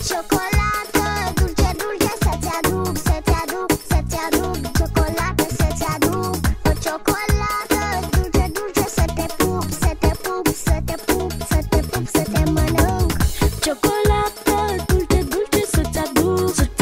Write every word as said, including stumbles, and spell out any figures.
Ciocolată dulce, dulce, să-ți aduc, să-ți aduc, să-ți aduc ciocolată, să-ți aduc o ciocolată dulce, dulce, să te pup, să te pup, să te pup, să te pup, să te mănânc. Ciocolată dulce, dulce, să-ți aduc, să